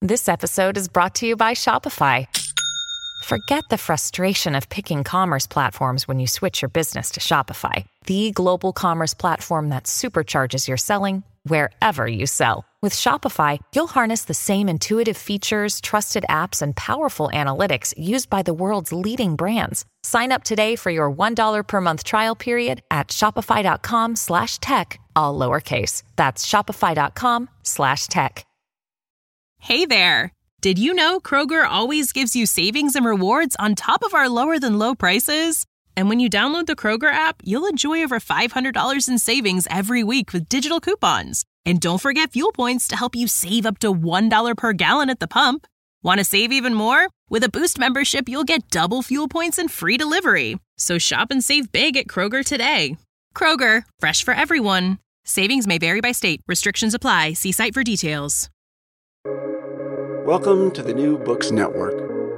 This episode is brought to you by Shopify. Forget the frustration of picking commerce platforms when you switch your business to Shopify, the global commerce platform that supercharges your selling wherever you sell. With Shopify, you'll harness the same intuitive features, trusted apps, and powerful analytics used by the world's leading brands. Sign up today for your $1 per month trial period at shopify.com/tech, all lowercase. That's shopify.com/tech. Hey there! Did you know Kroger always gives you savings and rewards on top of our lower than low prices? And when you download the Kroger app, you'll enjoy over $500 in savings every week with digital coupons. And don't forget fuel points to help you save up to $1 per gallon at the pump. Want to save even more? With a Boost membership, you'll get double fuel points and free delivery. So shop and save big at Kroger today. Kroger, fresh for everyone. Savings may vary by state. Restrictions apply. See site for details. Welcome to the New Books Network.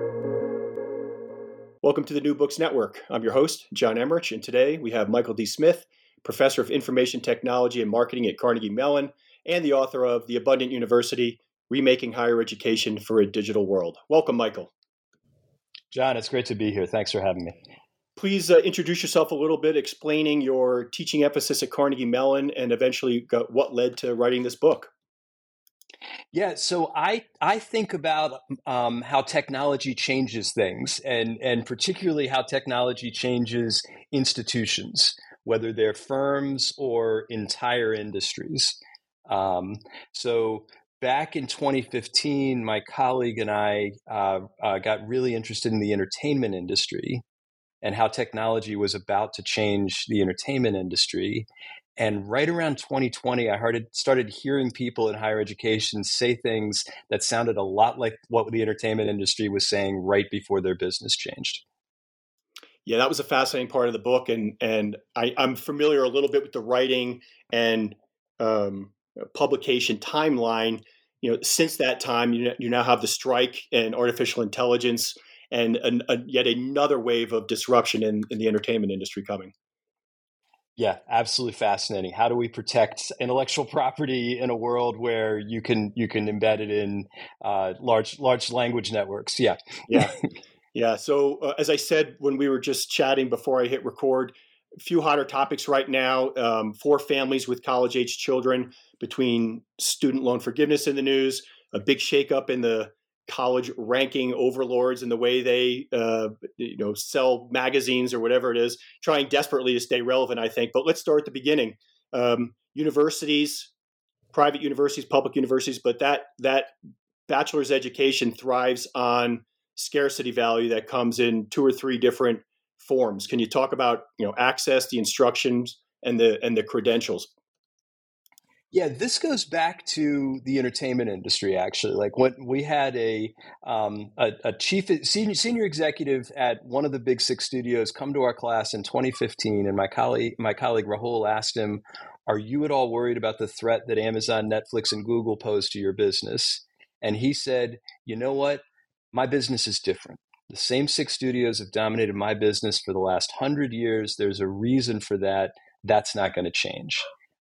Welcome to the New Books Network. I'm your host, John Emmerich, and today we have Michael D. Smith, Professor of Information Technology and Marketing at Carnegie Mellon, and the author of The Abundant University, Remaking Higher Education for a Digital World. Welcome, Michael. John, it's great to be here. Thanks for having me. Please introduce yourself a little bit, explaining your teaching emphasis at Carnegie Mellon and eventually what led to writing this book. Yeah, so I think about how technology changes things, and particularly how technology changes institutions, whether they're firms or entire industries. So back in 2015, my colleague and I got really interested in the entertainment industry and how technology was about to change the entertainment industry. And right around 2020, I started hearing people in higher education say things that sounded a lot like what the entertainment industry was saying right before their business changed. Yeah, that was a fascinating part of the book, and I'm familiar a little bit with the writing and publication timeline. You know, since that time, you now have the strike and artificial intelligence, and yet another wave of disruption in the entertainment industry coming. Yeah, absolutely fascinating. How do we protect intellectual property in a world where you can embed it in large language networks? Yeah. So as I said when we were just chatting before I hit record, a few hotter topics right now for families with college-age children, between student loan forgiveness in the news, a big shakeup in the college ranking overlords and the way they sell magazines or whatever it is, trying desperately to stay relevant, I think. But let's start at the beginning. Universities, private universities, public universities, but that bachelor's education thrives on scarcity value that comes in two or three different forms. Can you talk about access, the instructions, and the credentials? Yeah, this goes back to the entertainment industry, actually. Like when we had a senior executive at one of the big six studios come to our class in 2015, and my colleague Rahul asked him, "Are you at all worried about the threat that Amazon, Netflix, and Google pose to your business?" And he said, "You know what? My business is different. The same six studios have dominated my business for the last 100 years. There's a reason for that. That's not going to change."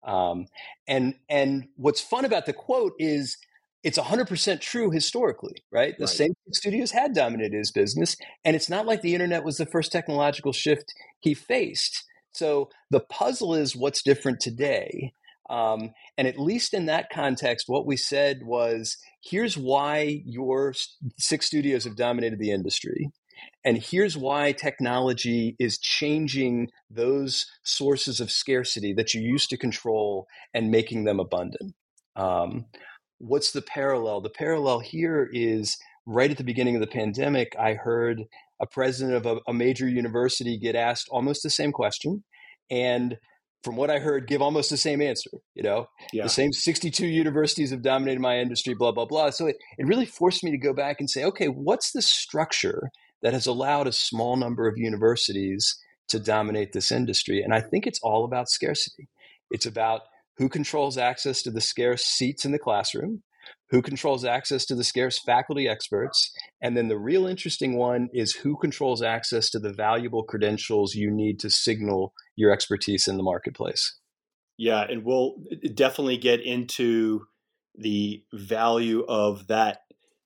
And what's fun about the quote is it's 100% true historically, right? The same studios had dominated his business, and it's not like the internet was the first technological shift he faced. So the puzzle is what's different today. And at least in that context, what we said was, here's why your six studios have dominated the industry. And here's why technology is changing those sources of scarcity that you used to control and making them abundant. What's the parallel? The parallel here is right at the beginning of the pandemic, I heard a president of a major university get asked almost the same question. And from what I heard, give almost the same answer. The same 62 universities have dominated my industry, blah, blah, blah. So it really forced me to go back and say, okay, what's the structure that has allowed a small number of universities to dominate this industry? And I think it's all about scarcity. It's about who controls access to the scarce seats in the classroom, who controls access to the scarce faculty experts, and then the real interesting one is who controls access to the valuable credentials you need to signal your expertise in the marketplace. Yeah, and we'll definitely get into the value of that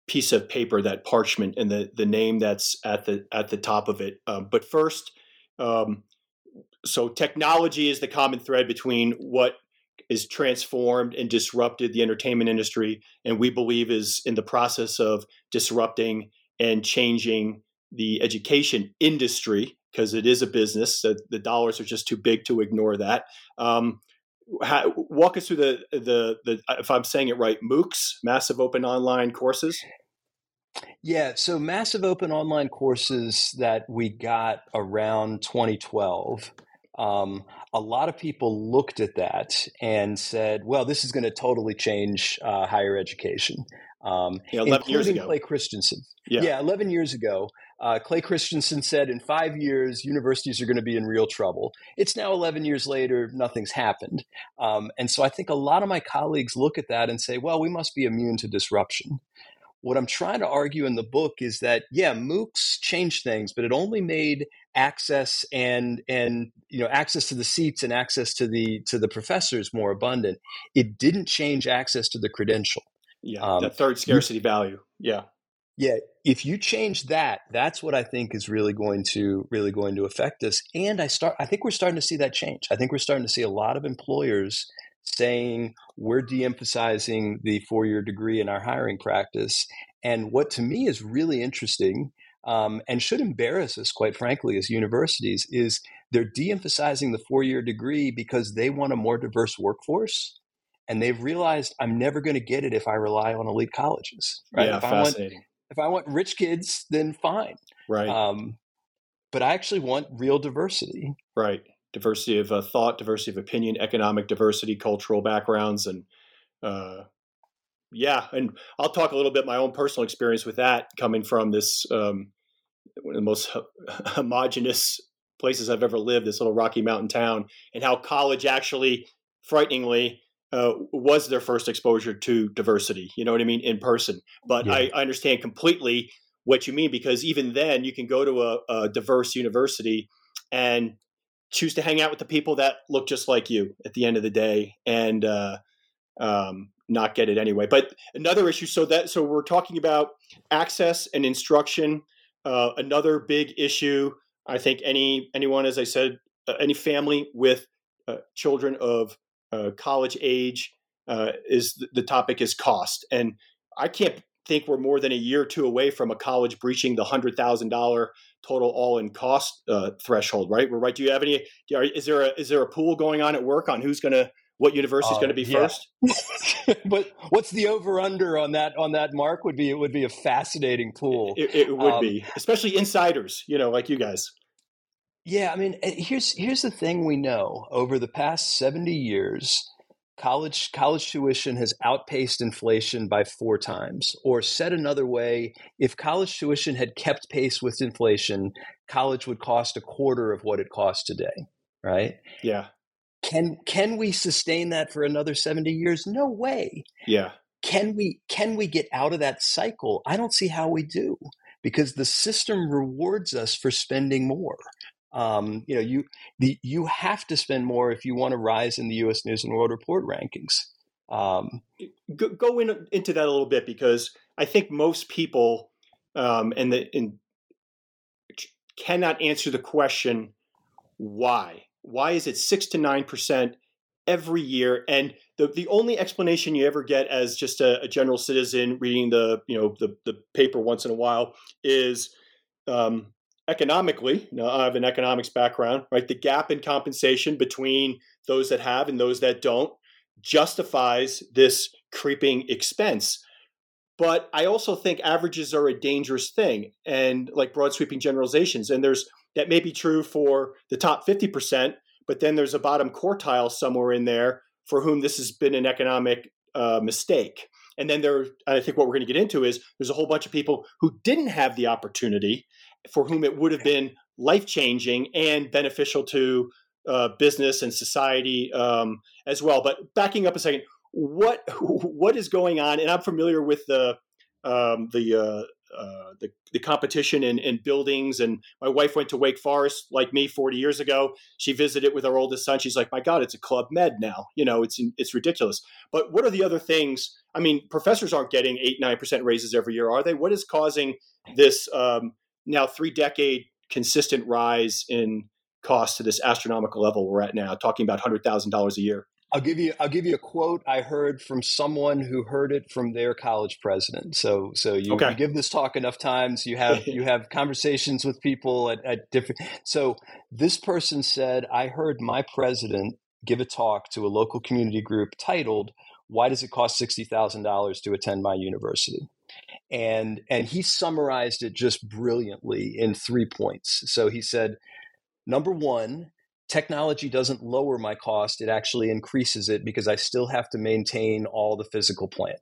piece of paper, that parchment, and the name that's at the top of it. But first, so technology is the common thread between what is transformed and disrupted the entertainment industry, and we believe is in the process of disrupting and changing the education industry, because it is a business. So the dollars are just too big to ignore that. Walk us through the if I'm saying it right, MOOCs, massive open online courses. Yeah, so massive open online courses that we got around 2012. A lot of people looked at that and said, well, this is going to totally change higher education. 11 years ago. Clay Christensen. Yeah, 11 years ago. Clay Christensen said in 5 years, universities are going to be in real trouble. It's now 11 years later, nothing's happened. And so I think a lot of my colleagues look at that and say, well, we must be immune to disruption. What I'm trying to argue in the book is that, yeah, MOOCs changed things, but it only made access and access to the seats and access to the professors more abundant. It didn't change access to the credential. Yeah, that third scarcity value. Yeah. Yeah, if you change that, that's what I think is really going to affect us. And I think we're starting to see that change. I think we're starting to see a lot of employers saying we're de-emphasizing the 4-year degree in our hiring practice. And what to me is really interesting and should embarrass us, quite frankly, as universities, is they're de-emphasizing the 4-year degree because they want a more diverse workforce. And they've realized I'm never going to get it if I rely on elite colleges. Right? Yeah, fascinating. If I want rich kids, then fine. Right. But I actually want real diversity. Right. Diversity of thought, diversity of opinion, economic diversity, cultural backgrounds. And and I'll talk a little bit my own personal experience with that, coming from this, one of the most homogenous places I've ever lived, this little Rocky Mountain town, and how college actually, frighteningly, was their first exposure to diversity, you know what I mean, in person. But yeah. I understand completely what you mean, because even then you can go to a diverse university and choose to hang out with the people that look just like you at the end of the day, and not get it anyway. But another issue, so we're talking about access and instruction. Another big issue, I think anyone, as I said, any family with children of college age, is the topic is cost. And I can't think we're more than a year or two away from a college breaching the $100,000 total all-in cost threshold, right? We're right. Do you have any? Is there a pool going on at work on what university is going to be first? But what's the over/under on that? On that, Mark, would be a fascinating pool. It would be, especially insiders, like you guys. Yeah, I mean, here's the thing we know. Over the past 70 years, college tuition has outpaced inflation by 4 times. Or said another way, if college tuition had kept pace with inflation, college would cost a quarter of what it costs today, right? Yeah. Can we sustain that for another 70 years? No way. Yeah. Can we get out of that cycle? I don't see how we do, because the system rewards us for spending more. You have to spend more if you want to rise in the U.S. News and World Report rankings. Go into that a little bit, because I think most people cannot answer the question why. Why is it 6 to 9% every year? And the only explanation you ever get as just a general citizen reading the paper once in a while is economically. Now, I have an economics background, right? The gap in compensation between those that have and those that don't justifies this creeping expense. But I also think averages are a dangerous thing, and like broad sweeping generalizations. And that may be true for the top 50%, but then there's a bottom quartile somewhere in there for whom this has been an economic mistake. And then I think what we're going to get into is there's a whole bunch of people who didn't have the opportunity, for whom it would have been life-changing and beneficial to business and society as well. But backing up a second, what is going on? And I'm familiar with the competition in buildings. And my wife went to Wake Forest like me 40 years ago. She visited with our oldest son. She's like, my God, it's a Club Med now. It's ridiculous. But what are the other things I mean, professors aren't getting 8-9% raises every year, are they? What is causing this now 3-decade consistent rise in cost to this astronomical level we're at now, talking about $100,000 a year? I'll give you a quote I heard from someone who heard it from their college president. So you give this talk enough times, you have conversations with people at different. So this person said, I heard my president give a talk to a local community group titled, "Why does it cost $60,000 to attend my university?" And he summarized it just brilliantly in 3 points. So he said, number one, technology doesn't lower my cost. It actually increases it because I still have to maintain all the physical plant.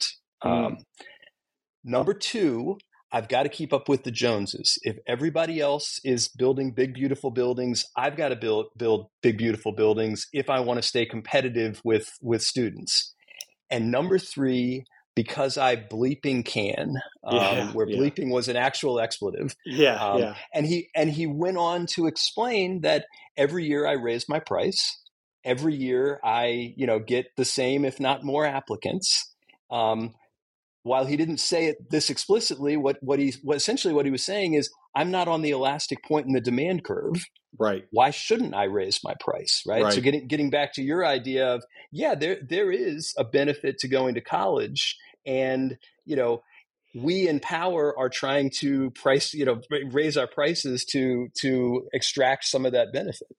Number two, I've got to keep up with the Joneses. If everybody else is building big, beautiful buildings, I've got to build big, beautiful buildings if I want to stay competitive with students. And number three, because I bleeping can, bleeping was an actual expletive. And he went on to explain that every year I raise my price. Every year I, get the same, if not more applicants. While he didn't say it this explicitly, what he was saying is, I'm not on the elastic point in the demand curve. Right. Why shouldn't I raise my price? Right. So getting back to your idea of, there is a benefit to going to college. And, we in power are trying to raise our prices to extract some of that benefit.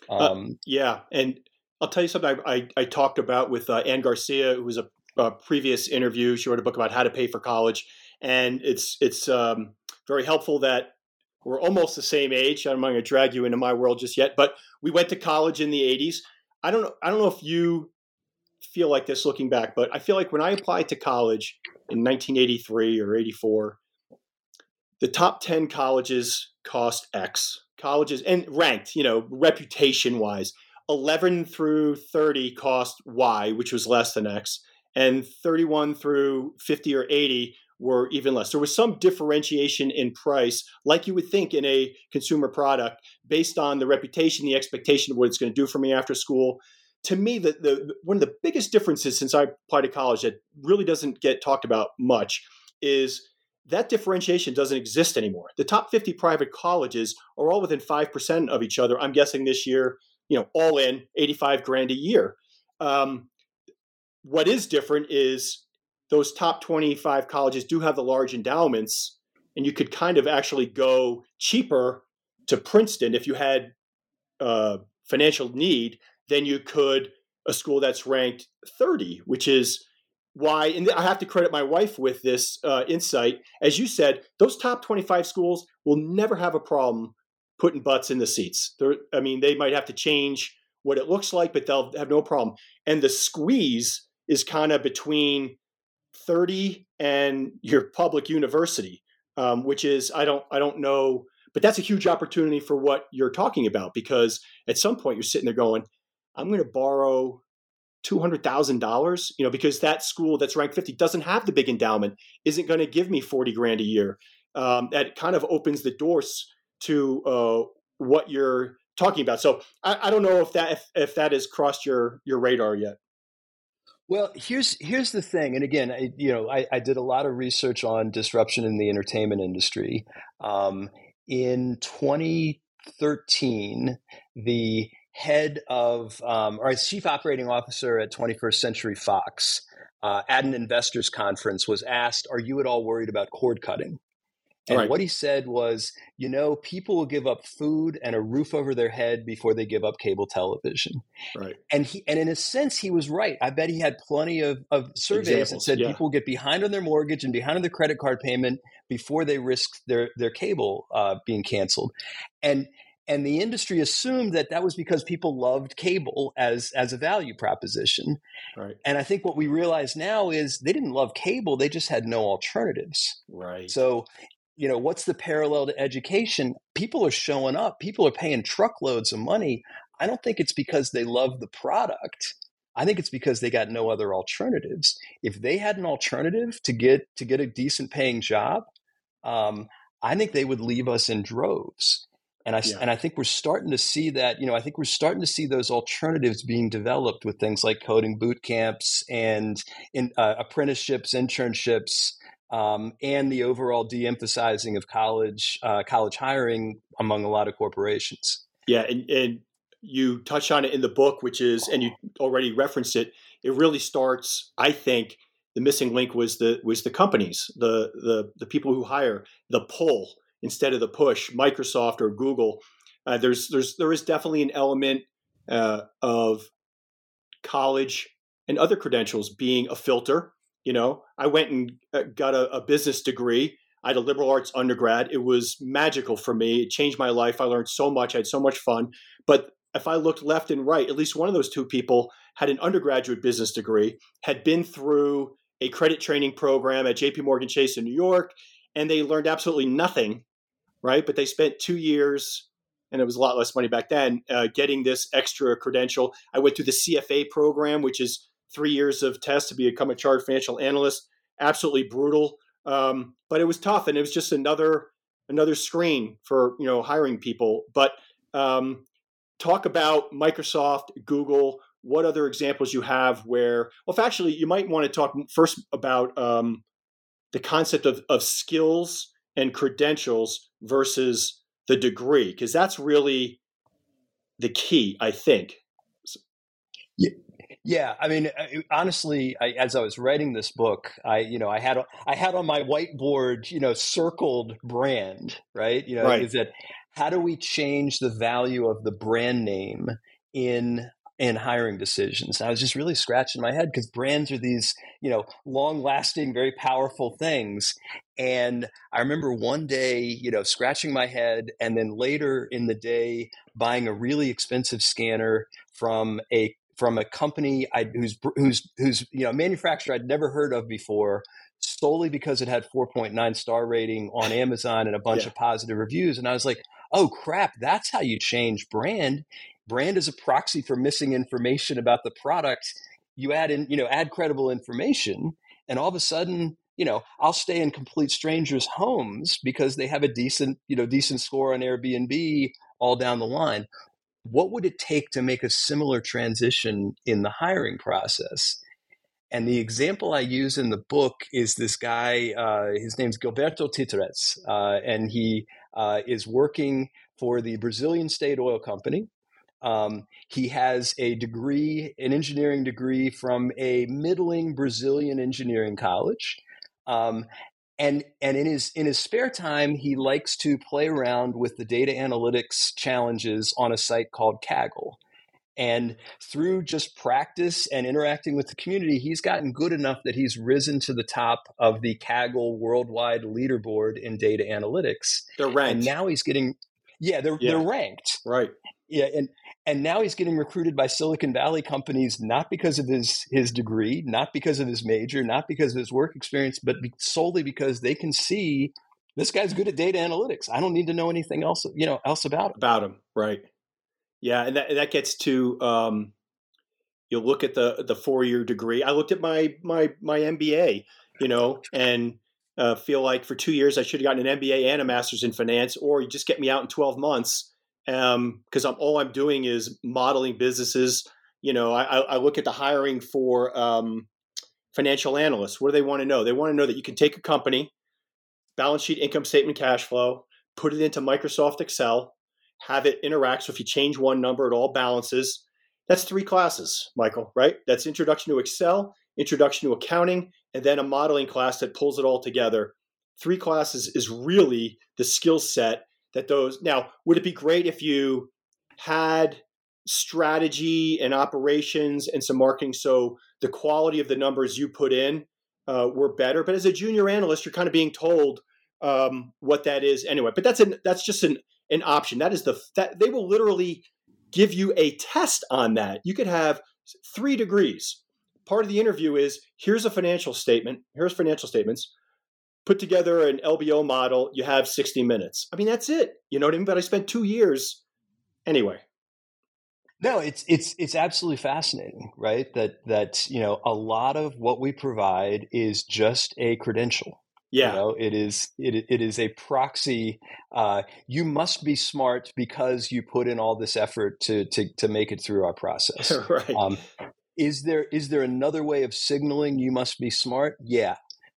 And I'll tell you something I talked about with Ann Garcia, who was a previous interview. She wrote a book about how to pay for college. And it's very helpful that we're almost the same age. I'm not going to drag you into my world just yet, but we went to college in the 80s. I don't know if you feel like this looking back, but I feel like when I applied to college in 1983 or 84, the top 10 colleges cost X. Colleges and ranked, reputation wise, 11 through 30 cost Y, which was less than X, and 31 through 50 or 80 were even less. There was some differentiation in price, like you would think in a consumer product, based on the reputation, the expectation of what it's going to do for me after school. To me, the one of the biggest differences since I applied to college that really doesn't get talked about much is that differentiation doesn't exist anymore. The top 50 private colleges are all within 5% of each other. I'm guessing this year, all in $85,000 a year. What is different is those top 25 colleges do have the large endowments, and you could kind of actually go cheaper to Princeton if you had financial need than you could a school that's ranked 30, which is why, and I have to credit my wife with this insight. As you said, those top 25 schools will never have a problem putting butts in the seats. They might have to change what it looks like, but they'll have no problem. And the squeeze is kind of between 30 and your public university, which is, I don't know, but that's a huge opportunity for what you're talking about, because at some point you're sitting there going, I'm going to borrow $200,000, because that school that's ranked 50 doesn't have the big endowment, isn't going to give me $40,000 a year. That kind of opens the doors to what you're talking about. So I don't know if that has crossed your radar yet. Well, here's the thing, and again, I did a lot of research on disruption in the entertainment industry. In 2013, the head of, or chief operating officer at 21st Century Fox, at an investors conference, was asked, "Are you at all worried about cord cutting?" And what he said was, people will give up food and a roof over their head before they give up cable television. Right. And in a sense, he was right. I bet he had plenty of surveys that said people get behind on their mortgage and behind on their credit card payment before they risk their cable being canceled. And the industry assumed that was because people loved cable as a value proposition. Right. And I think what we realize now is they didn't love cable. They just had no alternatives. Right. So, what's the parallel to education? People are showing up. People are paying truckloads of money. I don't think it's because they love the product. I think it's because they got no other alternatives. If they had an alternative to get a decent paying job, I think they would leave us in droves. And I think we're starting to see that, I think we're starting to see those alternatives being developed with things like coding boot camps and apprenticeships, internships, and the overall de-emphasizing of college hiring among a lot of corporations. Yeah, and you touch on it in the book, which is, and you already referenced it. It really starts, I think, the missing link was the companies, the people who hire, the pull instead of the push, Microsoft or Google. There is definitely an element of college and other credentials being a filter. I went and got a business degree. I had a liberal arts undergrad. It was magical for me. It changed my life. I learned so much. I had so much fun. But if I looked left and right, at least one of those two people had an undergraduate business degree, had been through a credit training program at JP Morgan Chase in New York, and they learned absolutely nothing, right? But they spent 2 years, and it was a lot less money back then, getting this extra credential. I went through the CFA program, which is 3 years of tests to become a chartered financial analyst. Absolutely brutal, but it was tough, and it was just another screen for hiring people. But talk about Microsoft, Google. What other examples you have where? Well, actually, you might want to talk first about the concept of skills and credentials versus the degree, because that's really the key, I think. Yeah. I mean, honestly, as I was writing this book, I had on my whiteboard, circled brand, right? Right. Is that how do we change the value of the brand name in hiring decisions? And I was just really scratching my head because brands are these, long-lasting, very powerful things. And I remember one day, scratching my head, and then later in the day, buying a really expensive scanner from a company whose manufacturer I'd never heard of before, solely because it had 4.9 star rating on Amazon and a bunch of positive reviews. And I was like, oh crap, that's how you change brand. Brand is a proxy for missing information about the product. You add credible information, and all of a sudden, I'll stay in complete strangers' homes because they have a decent score on Airbnb all down the line. What would it take to make a similar transition in the hiring process? And the example I use in the book is this guy, his name's Gilberto Titores, and he is working for the Brazilian State Oil Company. He has an engineering degree from a middling Brazilian engineering college. And in his spare time, he likes to play around with the data analytics challenges on a site called Kaggle. And through just practice and interacting with the community, he's gotten good enough that he's risen to the top of the Kaggle worldwide leaderboard in data analytics. They're ranked. And now he's getting, they're ranked. Right. Yeah. And now he's getting recruited by Silicon Valley companies, not because of his degree, not because of his major, not because of his work experience, but solely because they can see this guy's good at data analytics. I don't need to know anything else about him. Right. Yeah, and that gets to you look at the 4-year degree. I looked at my MBA, and feel like for 2 years I should have gotten an MBA and a master's in finance, or you just get me out in 12 months. Because all I'm doing is modeling businesses. I look at the hiring for financial analysts. What do they want to know? They want to know that you can take a company, balance sheet, income statement, cash flow, put it into Microsoft Excel, have it interact. So if you change one number, it all balances. That's 3 classes, Michael, right? That's introduction to Excel, introduction to accounting, and then a modeling class that pulls it all together. 3 classes is really the skill set that those. Now, would it be great if you had strategy and operations and some marketing so the quality of the numbers you put in were better? But as a junior analyst, you're kind of being told what that is anyway. But that's just an option. That is that they will literally give you a test on that. You could have 3 degrees. Part of the interview is here's a financial statement. Here's financial statements. Put together an LBO model, you have 60 minutes. I mean, that's it. You know what I mean? But I spent 2 years anyway. No, it's absolutely fascinating, right? That a lot of what we provide is just a credential. Yeah. It is a proxy. You must be smart because you put in all this effort to make it through our process. Right. Is there another way of signaling you must be smart? Yeah.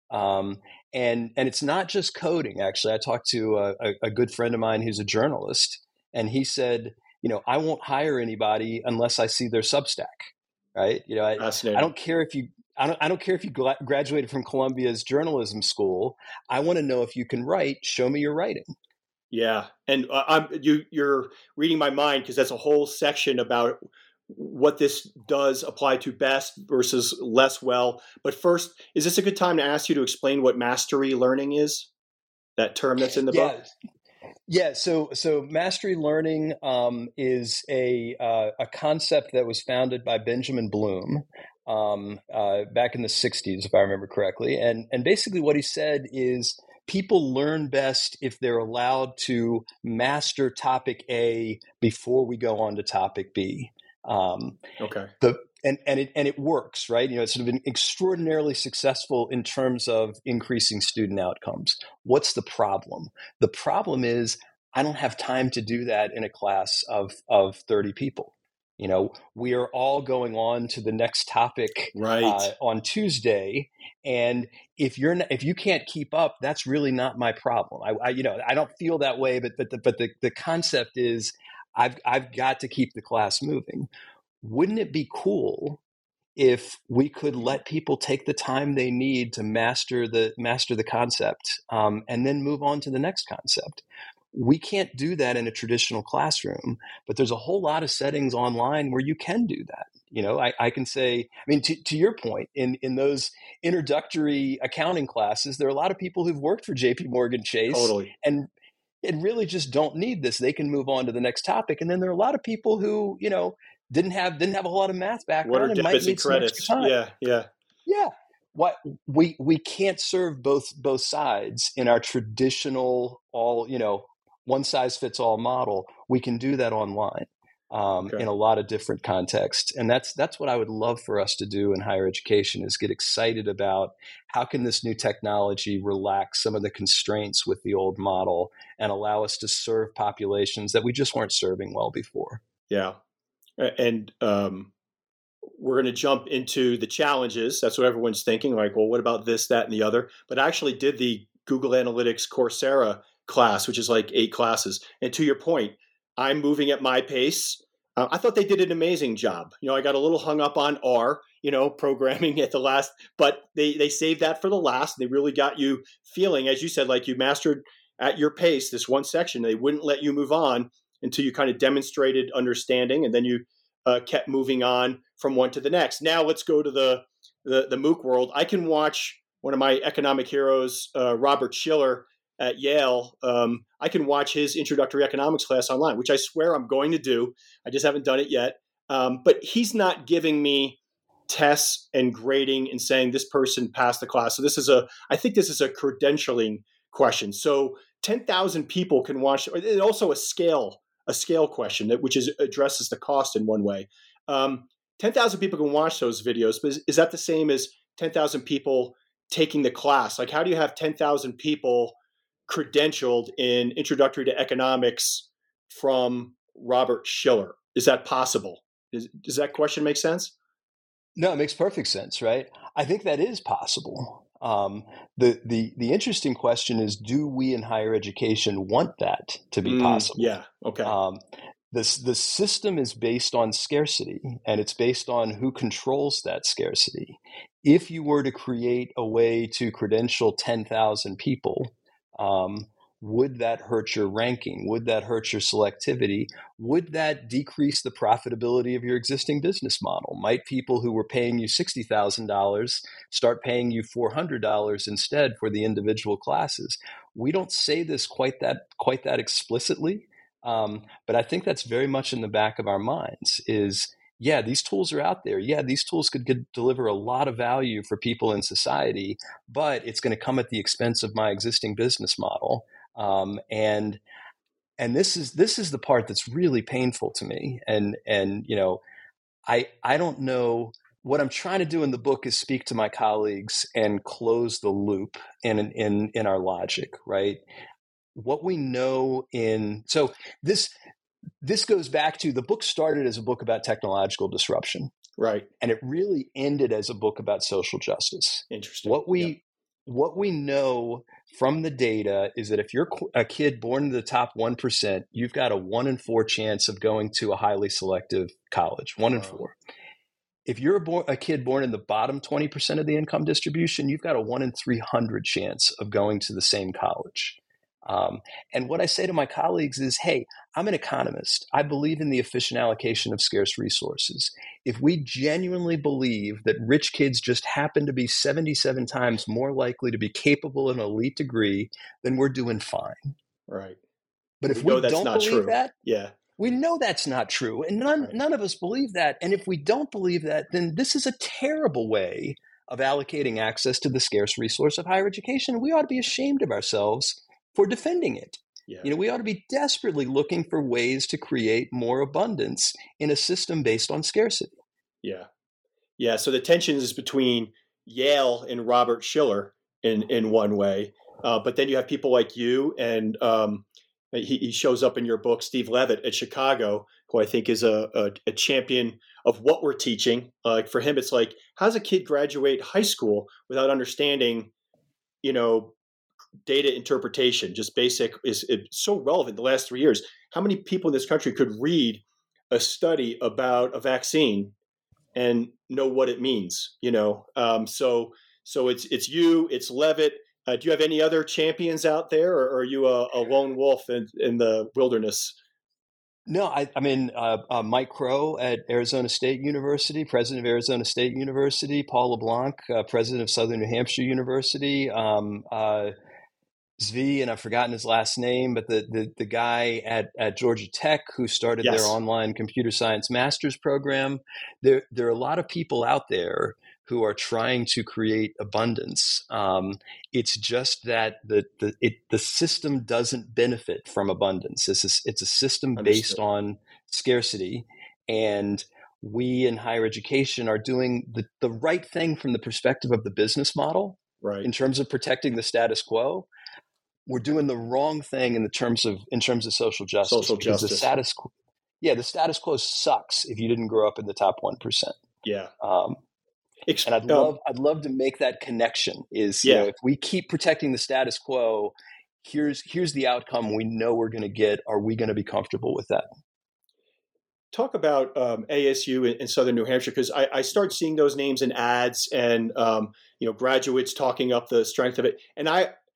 And it's not just coding. Actually, I talked to a good friend of mine who's a journalist, and he said, I won't hire anybody unless I see their Substack. Right? I don't care if you I don't care if you graduated from Columbia's journalism school. I want to know if you can write. Show me your writing. Yeah, and you're reading my mind, because that's a whole section about what this does apply to best versus less well. But first, is this a good time to ask you to explain what mastery learning is? That term that's in the book? Yeah. So mastery learning is a concept that was founded by Benjamin Bloom back in the 60s, if I remember correctly. And basically what he said is people learn best if they're allowed to master topic A before we go on to topic B. Okay. And it works, right? It's sort of been extraordinarily successful in terms of increasing student outcomes. What's the problem? The problem is I don't have time to do that in a class of 30 people. We are all going on to the next topic on Tuesday, and if you can't keep up, that's really not my problem. I don't feel that way, but the concept is I've got to keep the class moving. Wouldn't it be cool if we could let people take the time they need to master the concept and then move on to the next concept? We can't do that in a traditional classroom, but there's a whole lot of settings online where you can do that. I can say, to your point, in those introductory accounting classes, there are a lot of people who've worked for JP Morgan Chase. Totally. And really just don't need this. They can move on to the next topic. And then there are a lot of people who, didn't have a whole lot of math background and might need some extra time. Yeah. What we can't serve both sides in our traditional one size fits all model. We can do that online in a lot of different contexts, and that's what I would love for us to do in higher education, is get excited about how can this new technology relax some of the constraints with the old model and allow us to serve populations that we just weren't serving well before. Yeah. And we're going to jump into the challenges. That's what everyone's thinking, like, well, what about this, that, and the other? But I actually did the Google Analytics Coursera class, which is like 8 classes. And to your point, I'm moving at my pace. I thought they did an amazing job. I got a little hung up on R, programming at the last, but they saved that for the last. They really got you feeling, as you said, like you mastered at your pace this one section. They wouldn't let you move on until you kind of demonstrated understanding, and then you kept moving on from one to the next. Now let's go to the MOOC world. I can watch one of my economic heroes, Robert Shiller at Yale. I can watch his introductory economics class online, which I swear I'm going to do. I just haven't done it yet. But he's not giving me tests and grading and saying this person passed the class. So I think this is a credentialing question. So 10,000 people can watch, and also a scale question which addresses the cost in one way. 10,000 people can watch those videos, but is that the same as 10,000 people taking the class? Like, how do you have 10,000 people credentialed in Introductory to Economics from Robert Shiller? Is that possible? Does that question make sense? No, it makes perfect sense, right? I think that is possible. The interesting question is, do we in higher education want that to be possible? Yeah. Okay. The system is based on scarcity, and it's based on who controls that scarcity. If you were to create a way to credential 10,000 people, would that hurt your ranking? Would that hurt your selectivity? Would that decrease the profitability of your existing business model? Might people who were paying you $60,000 start paying you $400 instead for the individual classes? We don't say this quite that explicitly, but I think that's very much in the back of our minds is, yeah, these tools are out there. Yeah, these tools could deliver a lot of value for people in society, but it's going to come at the expense of my existing business model. And this is the part that's really painful to me. And I don't know what I'm trying to do in the book is speak to my colleagues and close the loop in our logic, right? What we know so this goes back to the book started as a book about technological disruption. Right. And it really ended as a book about social justice. Interesting. What we know from the data is that if you're a kid born in the top 1%, you've got a 1 in 4 chance of going to a highly selective college, 1 in 4. If you're a kid born in the bottom 20% of the income distribution, you've got a 1 in 300 chance of going to the same college. And what I say to my colleagues is, hey, I'm an economist. I believe in the efficient allocation of scarce resources. If we genuinely believe that rich kids just happen to be 77 times more likely to be capable of an elite degree, then we're doing fine. Right. But if we don't believe that, yeah, we know that's not true. And none of us believe that. And if we don't believe that, then this is a terrible way of allocating access to the scarce resource of higher education. We ought to be ashamed of ourselves for defending it. Yeah. We ought to be desperately looking for ways to create more abundance in a system based on scarcity. Yeah. Yeah. So the tension is between Yale and Robert Shiller in one way. But then you have people like you and he shows up in your book, Steve Levitt at Chicago, who I think is a champion of what we're teaching. Like for him, it's like, how does a kid graduate high school without understanding, data interpretation? Just basic is so relevant the last 3 years. How many people in this country could read a study about a vaccine and know what it means? So it's you, it's Levitt. Do you have any other champions out there, or are you a lone wolf in the wilderness? No, I mean, Mike Crow at Arizona State University, president of Arizona State University, Paul LeBlanc, president of Southern New Hampshire University, Zvi, and I've forgotten his last name, but the guy at Georgia Tech who started their online computer science master's program. There are a lot of people out there who are trying to create abundance. It's just that the system doesn't benefit from abundance. It's a system based on scarcity, and we in higher education are doing the right thing from the perspective of the business model, right? In terms of protecting the status quo. We're doing the wrong thing in terms of social justice. Social justice. The status quo sucks if you didn't grow up in the top 1%. Yeah. And I'd love to make that connection. If we keep protecting the status quo, here's the outcome we know we're going to get. Are we going to be comfortable with that? Talk about ASU in Southern New Hampshire, because I start seeing those names in ads and graduates talking up the strength of it, and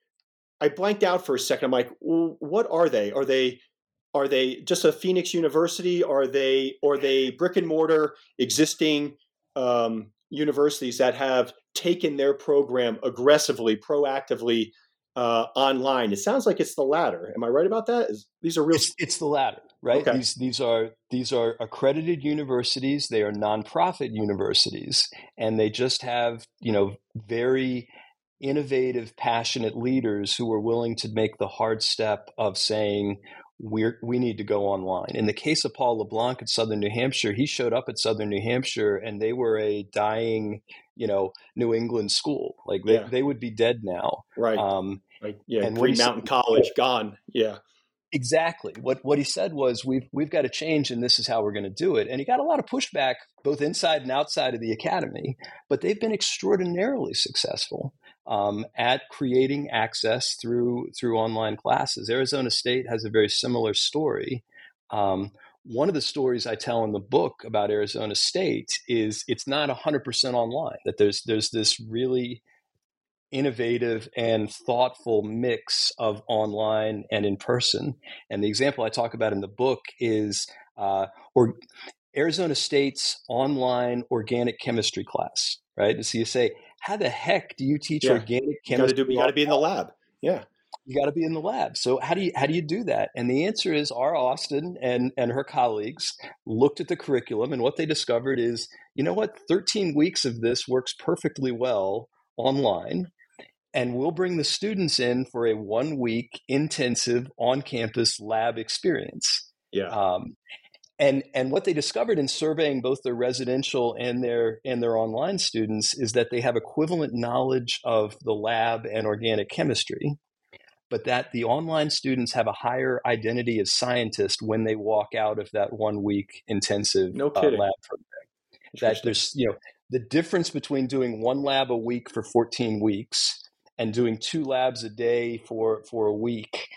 I blanked out for a second. I'm like, well, what are they? Are they just a Phoenix University? Are they brick and mortar existing universities that have taken their program aggressively, proactively online? It sounds like it's the latter. Am I right about that? These are real. It's the latter, right? Okay. These are accredited universities. They are nonprofit universities, and they just have very innovative, passionate leaders who are willing to make the hard step of saying we need to go online. In the case of Paul LeBlanc at Southern New Hampshire, he showed up at Southern New Hampshire and they were a dying, New England school. Like they would be dead now. Right. And Green Mountain College gone. Yeah. Exactly. What he said was, we've got to change, and this is how we're going to do it. And he got a lot of pushback both inside and outside of the academy, but they've been extraordinarily successful at creating access through online classes. Arizona State has a very similar story. One of the stories I tell in the book about Arizona State is it's not 100% online, that there's this really innovative and thoughtful mix of online and in person. And the example I talk about in the book is Arizona State's online organic chemistry class, right? And so you say, how the heck do you teach organic chemistry? You got to be in the lab. Yeah. You got to be in the lab. So how do you do that? And the answer is R. Austin and her colleagues looked at the curriculum, and what they discovered is, 13 weeks of this works perfectly well online. And we'll bring the students in for a 1 week intensive on-campus lab experience. Yeah. And what they discovered in surveying both their residential and their online students is that they have equivalent knowledge of the lab and organic chemistry, but that the online students have a higher identity as scientists when they walk out of that 1 week intensive No kidding. lab program. That there's, the difference between doing one lab a week for 14 weeks and doing 2 labs a day for a week.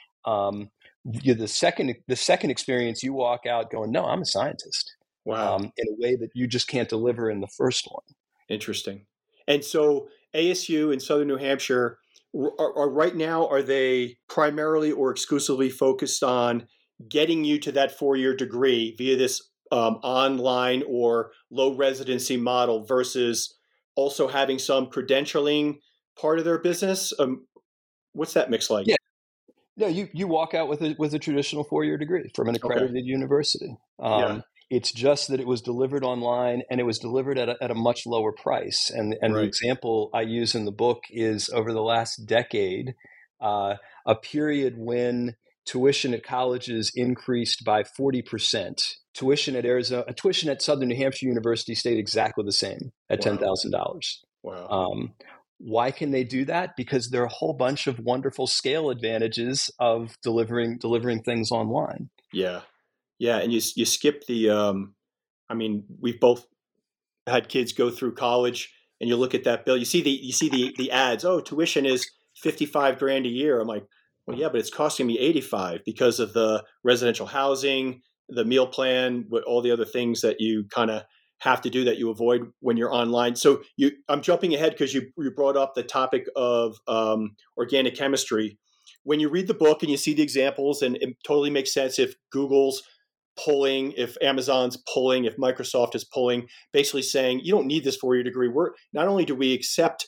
The second experience, you walk out going, no, I'm a scientist. Wow. In a way that you just can't deliver in the first one. Interesting. And so ASU in Southern New Hampshire, are right now, are they primarily or exclusively focused on getting you to that 4-year degree via this online or low residency model versus also having some credentialing part of their business? What's that mix like? Yeah. No, you walk out with a traditional 4-year degree from an accredited university. It's just that it was delivered online and it was delivered at a much lower price. And Right. The example I use in the book is over the last decade, a period when tuition at colleges increased by 40%. Tuition at Southern New Hampshire University stayed exactly the same at $10,000. Wow. Why can they do that? Because there are a whole bunch of wonderful scale advantages of delivering things online. Yeah. And you skip the, we've both had kids go through college, and you look at that bill, you see the ads. Oh, tuition is $55,000 a year. I'm like, well, yeah, but it's costing me $85,000 because of the residential housing, the meal plan, with all the other things that you kind of have to do that you avoid when you're online. So I'm jumping ahead because you brought up the topic of organic chemistry. When you read the book and you see the examples, and it totally makes sense if Google's pulling, if Amazon's pulling, if Microsoft is pulling, basically saying you don't need this 4-year degree. We're not only do we accept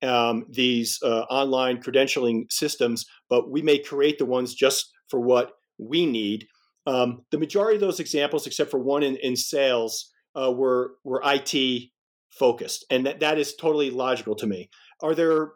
these online credentialing systems, but we may create the ones just for what we need. The majority of those examples, except for one in sales, were IT focused, and that is totally logical to me. Are there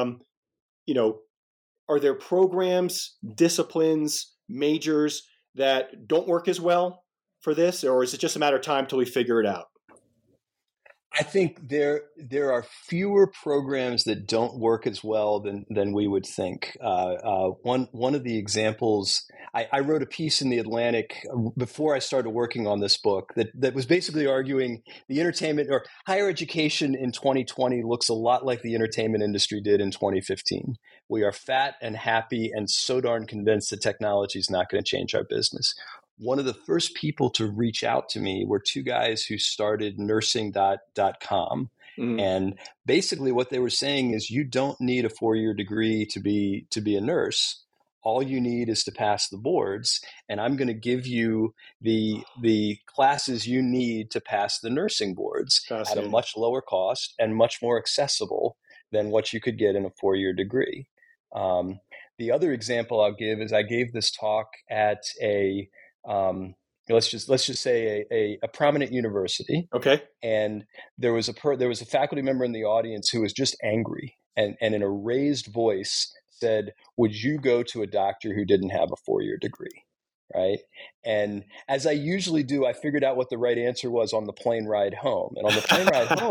programs, disciplines, majors that don't work as well for this, or is it just a matter of time till we figure it out? I think there are fewer programs that don't work as well than we would think. One of the examples, I wrote a piece in the Atlantic before I started working on this book that was basically arguing the entertainment or higher education in 2020 looks a lot like the entertainment industry did in 2015. We are fat and happy and so darn convinced that technology is not going to change our business. One of the first people to reach out to me were 2 guys who started nursing.com. And basically what they were saying is you don't need a 4-year degree to be a nurse. All you need is to pass the boards. And I'm going to give you the classes you need to pass the nursing boards at a much lower cost and much more accessible than what you could get in a 4-year degree. The other example I'll give is I gave this talk at a let's just say a prominent university. Okay. And there was a faculty member in the audience who was just angry and in a raised voice said, "Would you go to a doctor who didn't have a 4-year degree?" Right. And as I usually do, I figured out what the right answer was on the plane ride home. And on the plane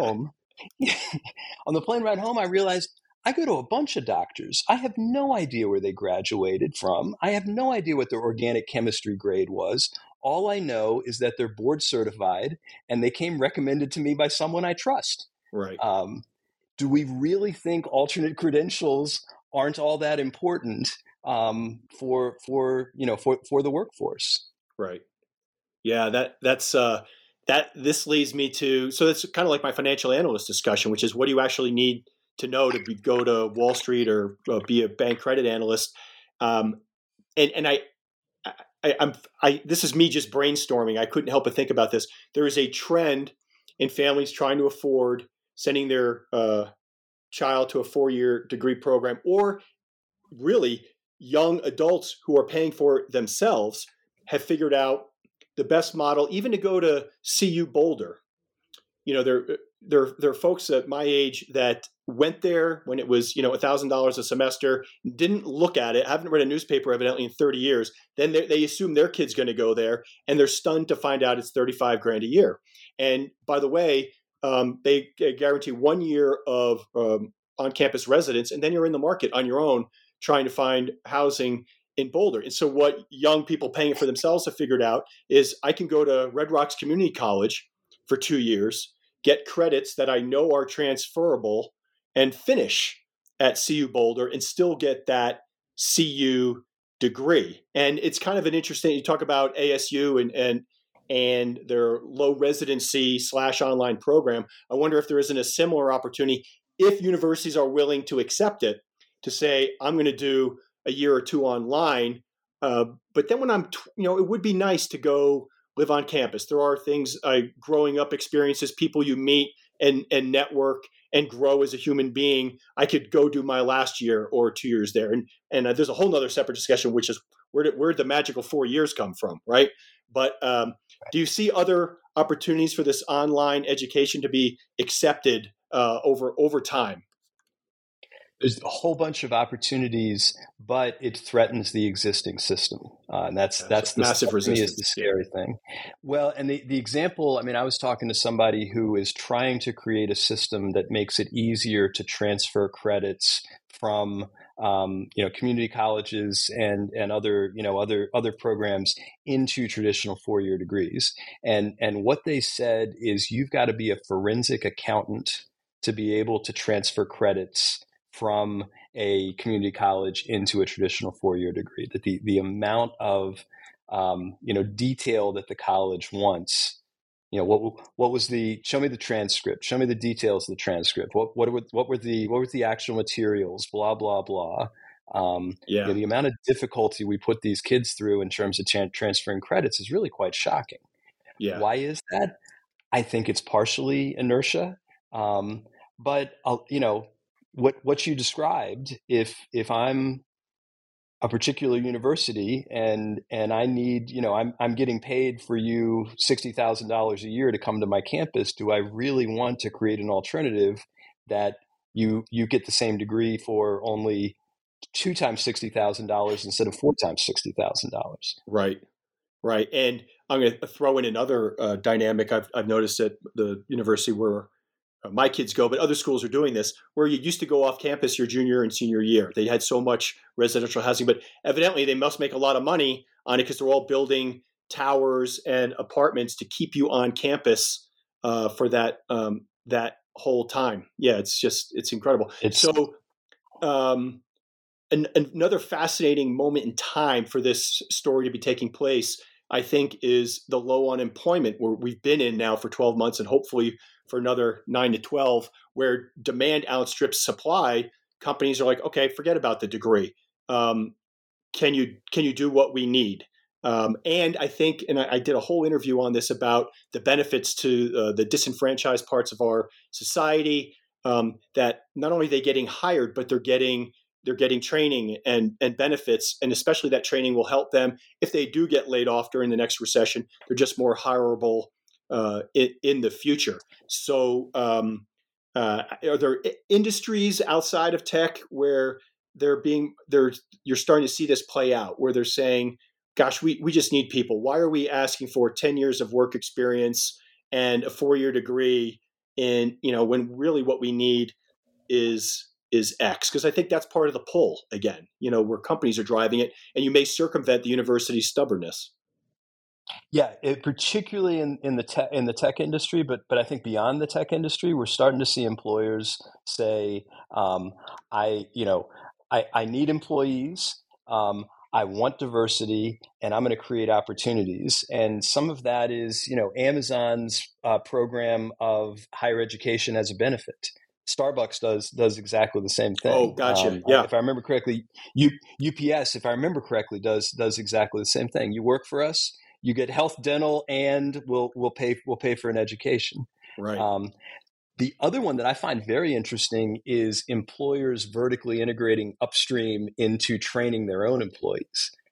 ride home, I realized I go to a bunch of doctors. I have no idea where they graduated from. I have no idea what their organic chemistry grade was. All I know is that they're board certified and they came recommended to me by someone I trust. Right. Do we really think alternate credentials aren't all that important for the workforce? Right. Yeah. This leads me to, so that's kind of like my financial analyst discussion, which is what do you actually need to know to go to Wall Street or be a bank credit analyst. And this is me just brainstorming. I couldn't help but think about this. There is a trend in families trying to afford sending their child to a 4-year degree program, or really young adults who are paying for it themselves have figured out the best model, even to go to CU Boulder. there are folks at my age that went there when it was, $1,000 a semester, didn't look at it, haven't read a newspaper evidently in 30 years. Then they assume their kid's going to go there, and they're stunned to find out it's $35,000 a year. And by the way, they guarantee 1 year of on-campus residence, and then you're in the market on your own trying to find housing in Boulder. And so what young people paying for themselves have figured out is I can go to Red Rocks Community College for 2 years, get credits that I know are transferable, and finish at CU Boulder and still get that CU degree. And it's kind of an interesting, you talk about ASU and their low residency / online program. I wonder if there isn't a similar opportunity if universities are willing to accept it, to say, I'm going to do a year or two online. But then when it would be nice to go live on campus. There are things, growing up experiences, people you meet and network and grow as a human being. I could go do my last year or 2 years there. And there's a whole nother separate discussion, which is where did the magical 4 years come from, right? But do you see other opportunities for this online education to be accepted over time? There's a whole bunch of opportunities, but it threatens the existing system. And that's the massive resistance. Is the scary thing. Well, and the example, I was talking to somebody who is trying to create a system that makes it easier to transfer credits from community colleges and other programs into traditional 4-year degrees. And what they said is you've got to be a forensic accountant to be able to transfer credits from a community college into a traditional 4-year degree. That the amount of detail that the college wants. What was show me the transcript, show me the details of the transcript. What were the actual materials? Blah blah blah. The amount of difficulty we put these kids through in terms of transferring credits is really quite shocking. Yeah. Why is that? I think it's partially inertia, but what you described, if I'm a particular university and I need, I'm getting paid for you $60,000 a year to come to my campus, do I really want to create an alternative that you get the same degree for only 2 times $60,000 instead of 4 times $60,000? Right. And I'm going to throw in another dynamic I've noticed at the university where my kids go, but other schools are doing this, where you used to go off campus your junior and senior year. They had so much residential housing, but evidently they must make a lot of money on it because they're all building towers and apartments to keep you on campus for that whole time. Yeah, it's incredible. Another fascinating moment in time for this story to be taking place, I think, is the low unemployment where we've been in now for 12 months and hopefully for another 9 to 12, where demand outstrips supply. Companies are like, okay, forget about the degree. Can you do what we need? And I think, and I did a whole interview on this about the benefits to the disenfranchised parts of our society, that not only are they getting hired, but they're getting training and benefits, and especially that training will help them if they do get laid off during the next recession. They're just more hireable in the future. So are there industries outside of tech where you're starting to see this play out, where they're saying, gosh, we just need people. Why are we asking for 10 years of work experience and a 4-year degree when really what we need is X? Because I think that's part of the pull again, where companies are driving it, and you may circumvent the university's stubbornness. Yeah, particularly in the tech industry, but I think beyond the tech industry, we're starting to see employers say, I need employees, I want diversity, and I'm going to create opportunities. And some of that is, Amazon's program of higher education as a benefit. Starbucks does exactly the same thing. Oh, gotcha. Yeah. If I remember correctly, UPS, if I remember correctly, does exactly the same thing. You work for us, you get health, dental, and we'll pay for an education. Right. The other one that I find very interesting is employers vertically integrating upstream into training their own employees.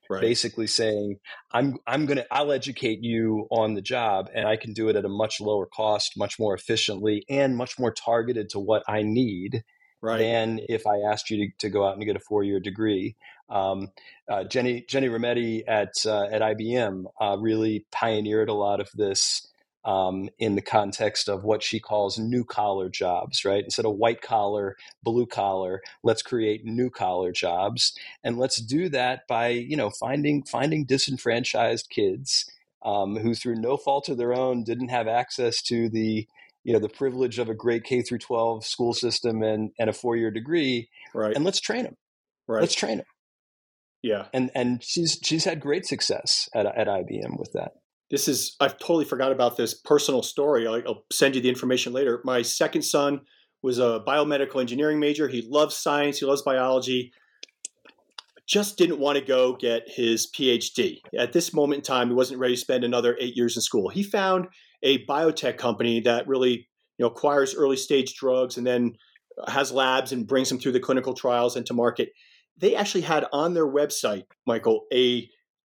Right. basically saying, I'll educate you on the job, and I can do it at a much lower cost, much more efficiently, and much more targeted to what I need Right. than if I asked you to go out and get a 4-year degree. Jenny Rometty at IBM really pioneered a lot of this in the context of what she calls new collar jobs, right? Instead of white collar, blue collar, let's create new collar jobs. And let's do that by, finding disenfranchised kids who through no fault of their own didn't have access to the privilege of a great K through 12 school system and a 4-year degree. Right. And let's train them. Right. Let's train them. Yeah. And she's had great success at IBM with that. I've totally forgot about this personal story. I'll send you the information later. My second son was a biomedical engineering major. He loves science. He loves biology. Just didn't want to go get his PhD. At this moment in time, he wasn't ready to spend another 8 years in school. He found a biotech company that really, acquires early stage drugs and then has labs and brings them through the clinical trials and to market. They actually had on their website, Michael, a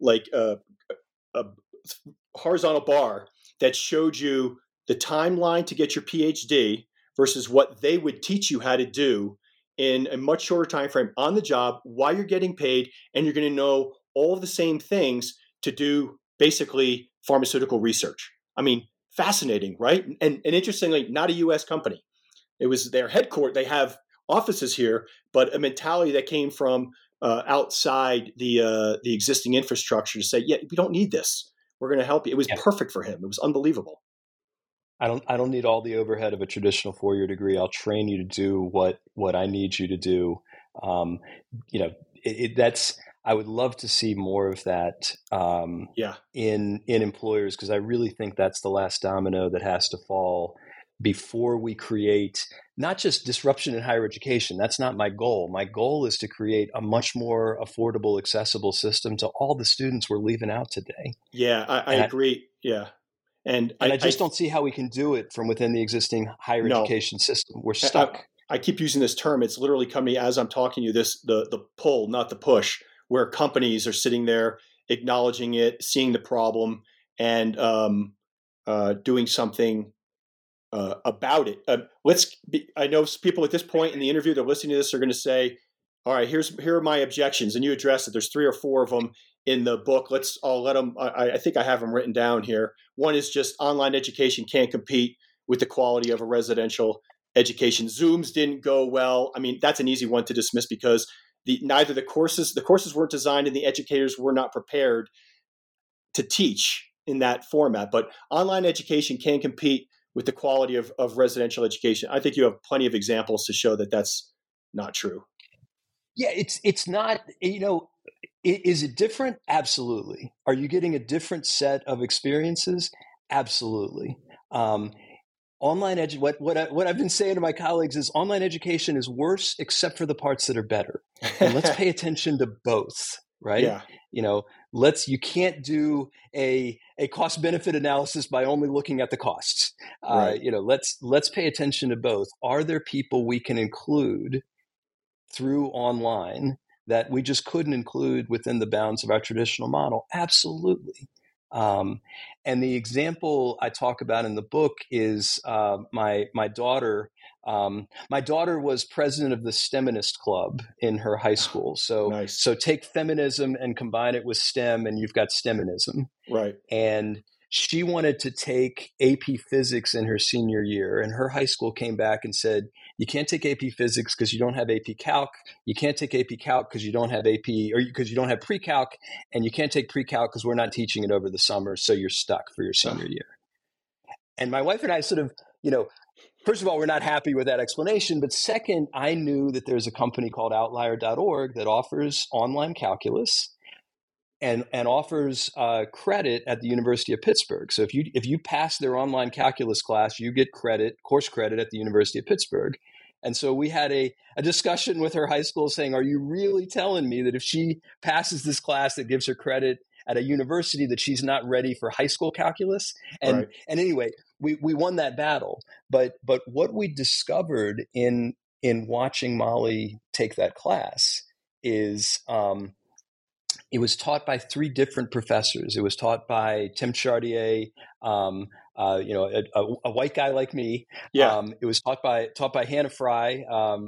horizontal bar that showed you the timeline to get your PhD versus what they would teach you how to do in a much shorter time frame on the job while you're getting paid, and you're going to know all of the same things to do basically pharmaceutical research. I mean, fascinating, right? And interestingly, not a U.S. company. It was their headquarters. They have offices here, but a mentality that came from outside the existing infrastructure to say, yeah, we don't need this. We're going to help you. It was perfect for him. It was unbelievable. I don't need all the overhead of a traditional 4-year degree. I'll train you to do what I need you to do. I would love to see more of that in employers, because I really think that's the last domino that has to fall before we create not just disruption in higher education. That's not my goal. My goal is to create a much more affordable, accessible system to all the students we're leaving out today. Yeah, I agree. Yeah. And I just don't see how we can do it from within the existing higher education system. We're stuck. I keep using this term. It's literally coming as I'm talking to you, the pull, not the push, where companies are sitting there acknowledging it, seeing the problem, and doing something about it. I know people at this point in the interview, they're listening to this, are going to say, all right, here are my objections. And you address it. There's 3 or 4 of them in the book. I'll let them, I think I have them written down here. One is just online education can't compete with the quality of a residential education. Zooms didn't go well. I mean, that's an easy one to dismiss because neither the courses weren't designed and the educators were not prepared to teach in that format. But online education can compete with the quality of residential education. I think you have plenty of examples to show that that's not true. Yeah, it's not, is it different? Absolutely. Are you getting a different set of experiences? Absolutely. Online what I've been saying to my colleagues is online education is worse except for the parts that are better. And let's pay attention to both, right? Yeah. You can't do a cost benefit analysis by only looking at the costs. Right. Let's pay attention to both. Are there people we can include through online that we just couldn't include within the bounds of our traditional model? Absolutely. And the example I talk about in the book is my daughter. My daughter was president of the STEMinist Club in her high school. So, nice. So take feminism and combine it with STEM, and you've got STEMinism. Right. And she wanted to take AP Physics in her senior year, and her high school came back and said, you can't take AP Physics because you don't have AP Calc. You can't take AP Calc because you don't have AP, or because you don't have Pre-Calc, and you can't take Pre-Calc because we're not teaching it over the summer, so you're stuck for your senior year. And my wife and I sort of, first of all, we're not happy with that explanation, but second, I knew that there's a company called Outlier.org that offers online calculus and offers credit at the University of Pittsburgh. So if you pass their online calculus class, you get course credit at the University of Pittsburgh. And so we had a discussion with her high school saying, are you really telling me that if she passes this class that gives her credit at a university that she's not ready for high school calculus? And right. And anyway, we won that battle. But what we discovered in watching Molly take that class is it was taught by three different professors. It was taught by Tim Chartier, a white guy like me. Yeah. It was taught by Hannah Fry,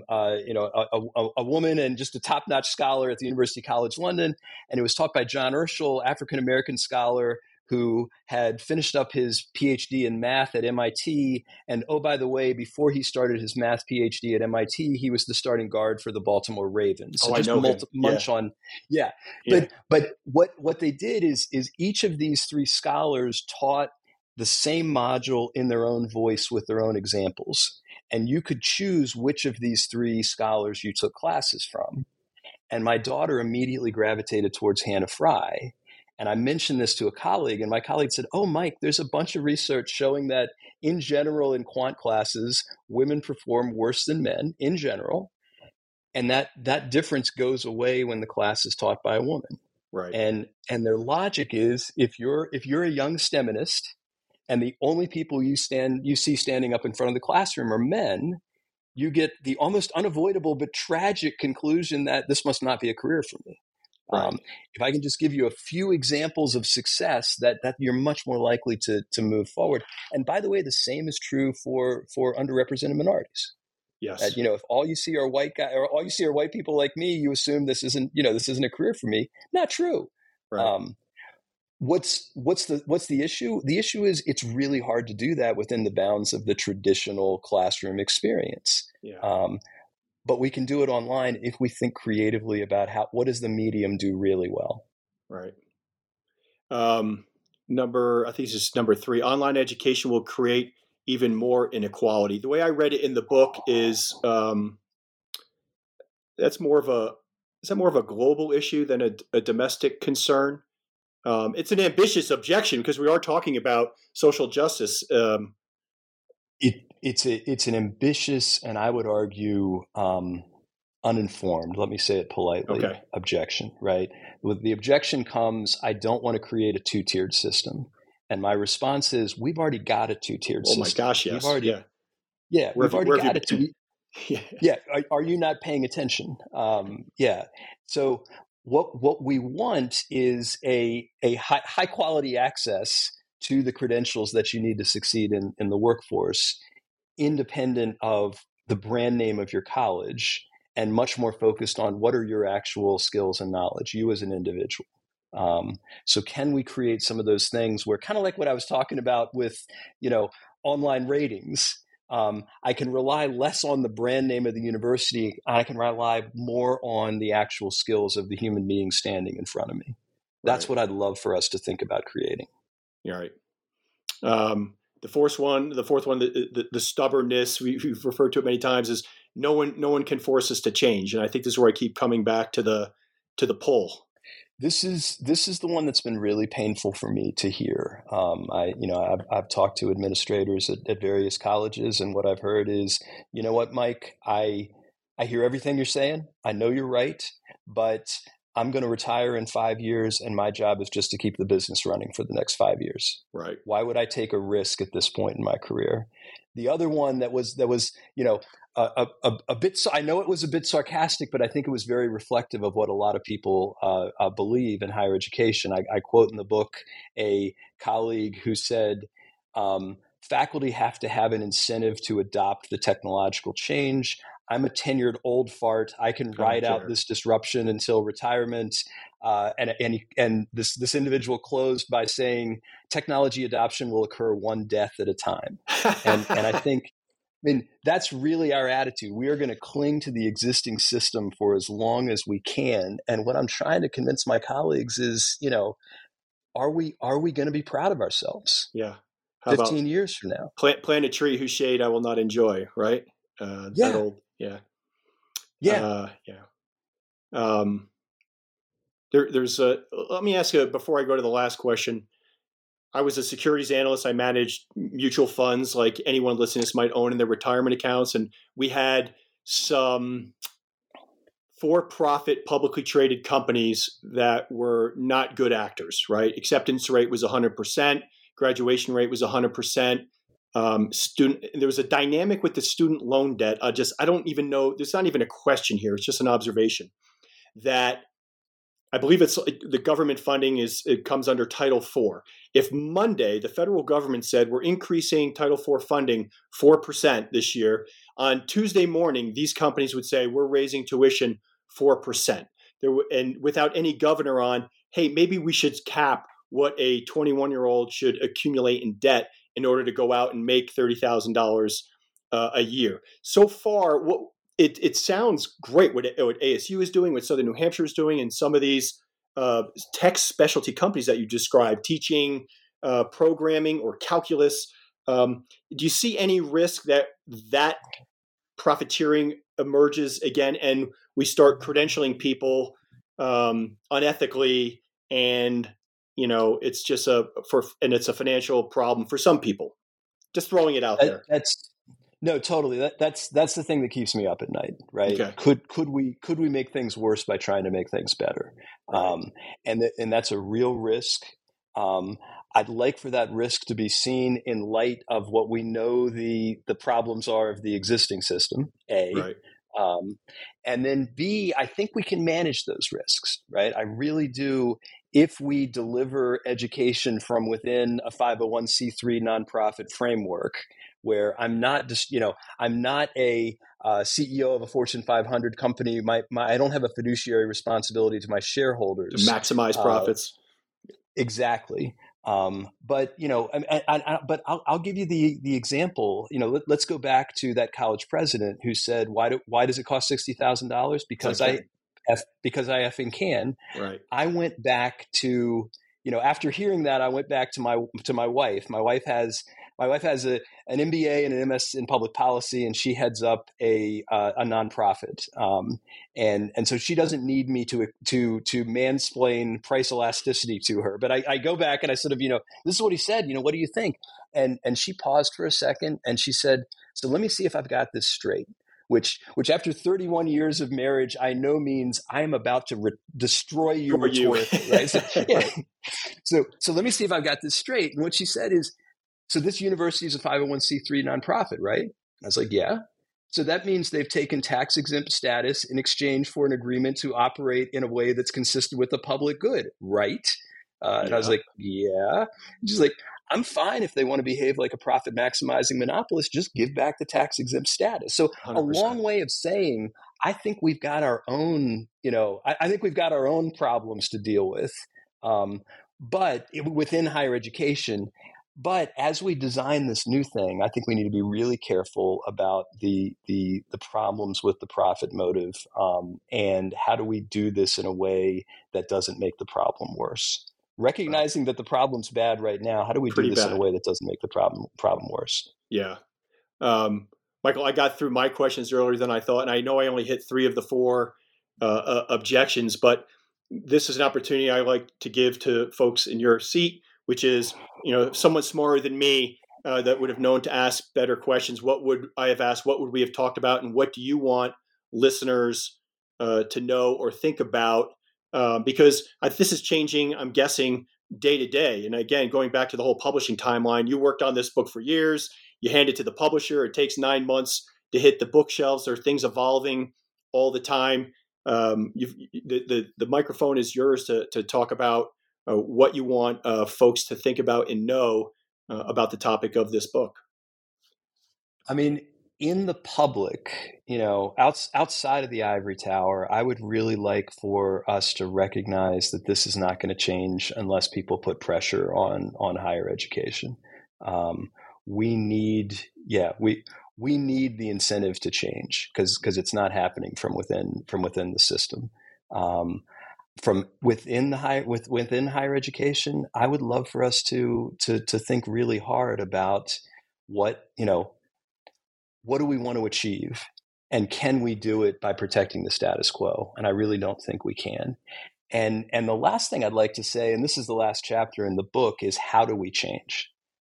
a woman and just a top-notch scholar at the University College London. And it was taught by John Urschel, African-American scholar who had finished up his PhD in math at MIT. And oh, by the way, before he started his math PhD at MIT, he was the starting guard for the Baltimore Ravens. So I know him. Munch on, yeah. But what they did is each of these three scholars taught the same module in their own voice with their own examples. And you could choose which of these three scholars you took classes from. And my daughter immediately gravitated towards Hannah Fry. And I mentioned this to a colleague, and my colleague said, "Oh, Mike, there's a bunch of research showing that in general in quant classes, women perform worse than men in general. And that difference goes away when the class is taught by a woman." Right. And their logic is if you're a young STEMinist and the only people you see standing up in front of the classroom are men, you get the almost unavoidable but tragic conclusion that this must not be a career for me. Right. If I can just give you a few examples of success, that you're much more likely to move forward. And by the way, the same is true for underrepresented minorities. Yes. If all you see are white guy or all you see are white people like me, you assume this isn't a career for me. Not true. Right. What's the issue? The issue is it's really hard to do that within the bounds of the traditional classroom experience. Yeah. But we can do it online if we think creatively about what does the medium do really well. Right. I think it's just number 3. Online education will create even more inequality. The way I read it in the book is is that more of a global issue than a domestic concern? It's an ambitious objection because we are talking about social justice. It's an ambitious and I would argue uninformed, let me say it politely, objection, right? With the objection comes, I don't want to create a two-tiered system. And my response is, we've already got a two-tiered system. Oh my gosh, yes. We've already got it. Yeah. Are you not paying attention? Yeah. So what we want is a high quality access to the credentials that you need to succeed in the workforce, independent of the brand name of your college, and much more focused on what are your actual skills and knowledge, you as an individual. So can we create some of those things where, kind of like what I was talking about with, online ratings, I can rely less on the brand name of the university. I can rely more on the actual skills of the human being standing in front of me. That's what I'd love for us to think about creating. Yeah, right. The fourth one, the stubbornness, we've referred to it many times, is no one can force us to change. And I think this is where I keep coming back to the pull. This is the one that's been really painful for me to hear. I've talked to administrators at various colleges, and what I've heard is, you know what, Mike, I hear everything you're saying. I know you're right, but I'm going to retire in 5 years, and my job is just to keep the business running for the next 5 years. Right. Why would I take a risk at this point in my career? The other one that was a bit. I know it was a bit sarcastic, but I think it was very reflective of what a lot of people believe in higher education. I quote in the book a colleague who said, "Faculty have to have an incentive to adopt the technological change. I'm a tenured old fart. I can ride out this disruption until retirement." And this individual closed by saying, "Technology adoption will occur one death at a time." And I think, that's really our attitude. We are going to cling to the existing system for as long as we can. And what I'm trying to convince my colleagues is, are we going to be proud of ourselves? Yeah. 15 years from now. Plant a tree whose shade I will not enjoy, right? That old, yeah. Yeah. Let me ask you, before I go to the last question, I was a securities analyst. I managed mutual funds like anyone listening to this might own in their retirement accounts. And we had some for-profit publicly traded companies that were not good actors, right? Acceptance rate was 100%. Graduation rate was 100%. There was a dynamic with the student loan debt. I don't even know. There's not even a question here. It's just an observation that I believe it's the government funding it comes under Title IV. If Monday the federal government said we're increasing Title IV funding 4% this year, on Tuesday morning these companies would say we're raising tuition 4%. And without any governor on, hey, maybe we should cap what a 21-year-old should accumulate in debt in order to go out and make $30,000 a year. So far, it sounds great what ASU is doing, what Southern New Hampshire is doing, and some of these tech specialty companies that you described, teaching programming or calculus. Do you see any risk that profiteering emerges again and we start credentialing people unethically, and it's just it's a financial problem for some people? Just throwing it out there. No, totally. That's the thing that keeps me up at night, right? Okay. Could we make things worse by trying to make things better? Right. And that's a real risk. I'd like for that risk to be seen in light of what we know the problems are of the existing system, A. Right. And then B, I think we can manage those risks, right? I really do. If we deliver education from within a 501c3 nonprofit framework, where I'm not just, I'm not a CEO of a Fortune 500 company. I don't have a fiduciary responsibility to my shareholders to maximize profits. Exactly. But I'll give you the example. Let's go back to that college president who said, "Why does it cost $60,000? Because I effing can." Right. I went back to after hearing that, I went back to my wife. My wife has an MBA and an MS in public policy, and she heads up a nonprofit. And so she doesn't need me to mansplain price elasticity to her. But I go back and I sort of, this is what he said. What do you think? And she paused for a second and she said, "So let me see if I've got this straight." Which after 31 years of marriage, I know means I am about to destroy you rhetorically, right? So, yeah. So let me see if I've got this straight. And what she said is, "So this university is a 501c3 nonprofit, right?" I was like, "Yeah." "So that means they've taken tax exempt status in exchange for an agreement to operate in a way that's consistent with the public good, right?" And I was like, "Yeah." And she's like, "I'm fine if they want to behave like a profit maximizing monopolist, just give back the tax exempt status." So 100%. A long way of saying, I think we've got our own, I think we've got our own problems to deal with, but within higher education. But as we design this new thing, I think we need to be really careful about the problems with the profit motive, and how do we do this in a way that doesn't make the problem worse. Recognizing that the problem's bad right now, how do we do this in a way that doesn't make the problem worse? Yeah. Michael, I got through my questions earlier than I thought, and I know I only hit 3 of the 4 objections, but this is an opportunity I like to give to folks in your seat, which is, someone smarter than me that would have known to ask better questions. What would I have asked? What would we have talked about? And what do you want listeners to know or think about? Because this is changing, I'm guessing, day to day. And again, going back to the whole publishing timeline, you worked on this book for years. You hand it to the publisher. It takes 9 months to hit the bookshelves. There are things evolving all the time. The microphone is yours to talk about what you want folks to think about and know about the topic of this book. I mean, in the public, outside of the ivory tower, I would really like for us to recognize that this is not going to change unless people put pressure on higher education. We need the incentive to change because it's not happening from within the system. From within higher education, I would love for us to think really hard about what do we want to achieve, and can we do it by protecting the status quo? And I really don't think we can. And the last thing I'd like to say, and this is the last chapter in the book, is how do we change?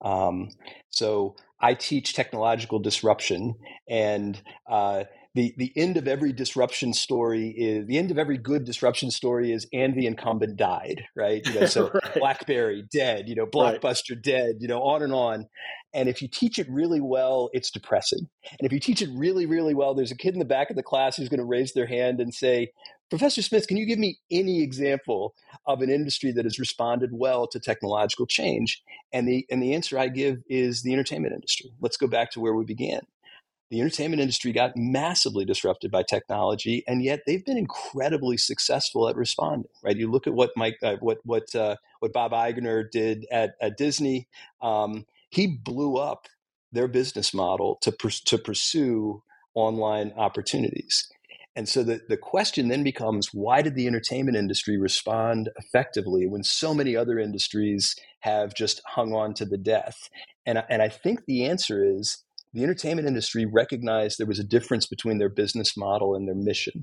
So I teach technological disruption, and the end of every disruption story is the end of every good disruption story is, and the incumbent died, right? So Right. BlackBerry dead, Blockbuster Right. dead, on and on. And if you teach it really well, it's depressing. And if you teach it really, really well, there's a kid in the back of the class who's going to raise their hand and say, Professor Smith, can you give me any example of an industry that has responded well to technological change? And the answer I give is the entertainment industry. Let's go back to where we began. The entertainment industry got massively disrupted by technology, and yet they've been incredibly successful at responding. Right? You look at what Bob Iger did at Disney. He blew up their business model to pursue online opportunities. And so the question then becomes, why did the entertainment industry respond effectively when so many other industries have just hung on to the death? And I think the answer is the entertainment industry recognized there was a difference between their business model and their mission.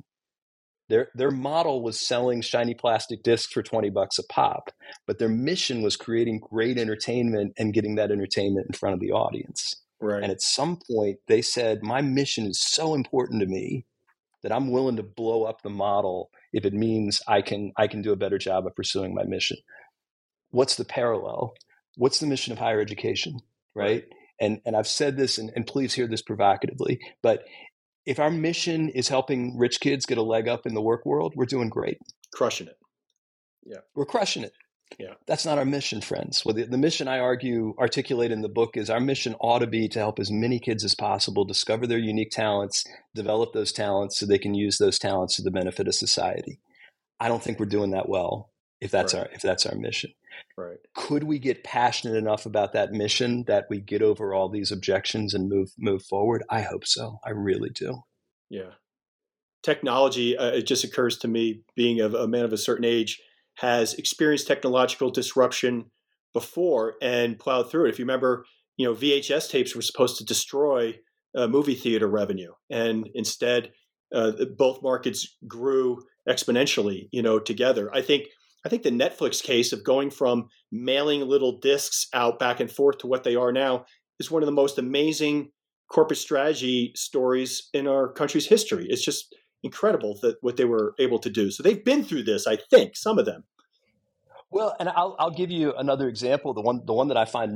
Their model was selling shiny plastic discs for $20 a pop, but their mission was creating great entertainment and getting that entertainment in front of the audience. Right. And at some point, they said, my mission is so important to me that I'm willing to blow up the model if it means I can do a better job of pursuing my mission. What's the parallel? What's the mission of higher education, right? And I've said this, and please hear this provocatively, but if our mission is helping rich kids get a leg up in the work world, we're doing great. Crushing it. Yeah. We're crushing it. Yeah. That's not our mission, friends. Well, the mission I articulate in the book is our mission ought to be to help as many kids as possible discover their unique talents, develop those talents so they can use those talents to the benefit of society. I don't think we're doing that well if that's our mission. Right. Could we get passionate enough about that mission that we get over all these objections and move forward? I hope so. I really do. Yeah. Technology, it just occurs to me, being a man of a certain age, has experienced technological disruption before and plowed through it. If you remember, VHS tapes were supposed to destroy movie theater revenue, and instead, both markets grew exponentially. Together. I think the Netflix case of going from mailing little discs out back and forth to what they are now is one of the most amazing corporate strategy stories in our country's history. It's just incredible that what they were able to do. So they've been through this, I think, some of them. Well, and I'll give you another example. The one that I find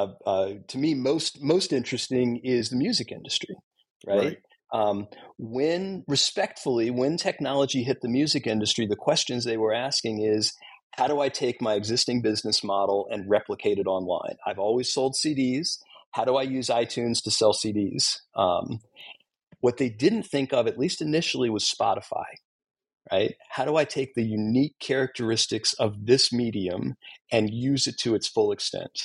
to me most interesting is the music industry, right? When technology hit the music industry, the questions they were asking is, how do I take my existing business model and replicate it online? I've always sold CDs. How do I use iTunes to sell CDs? What they didn't think of, at least initially, was Spotify, right? How do I take the unique characteristics of this medium and use it to its full extent?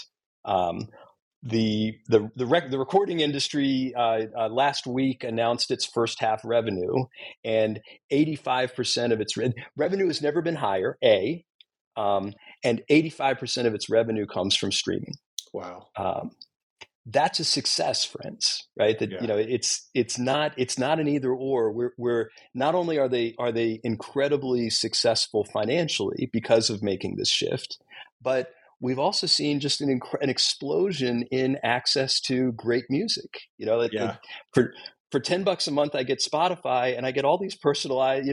The recording industry last week announced its first half revenue, and 85% of its revenue has never been higher, and 85% of its revenue comes from streaming. Wow. That's a success, friends, right? It's not an either or. We're not only are they incredibly successful financially because of making this shift, but we've also seen just an explosion in access to great music. For $10 a month, I get Spotify, and I get all these personalized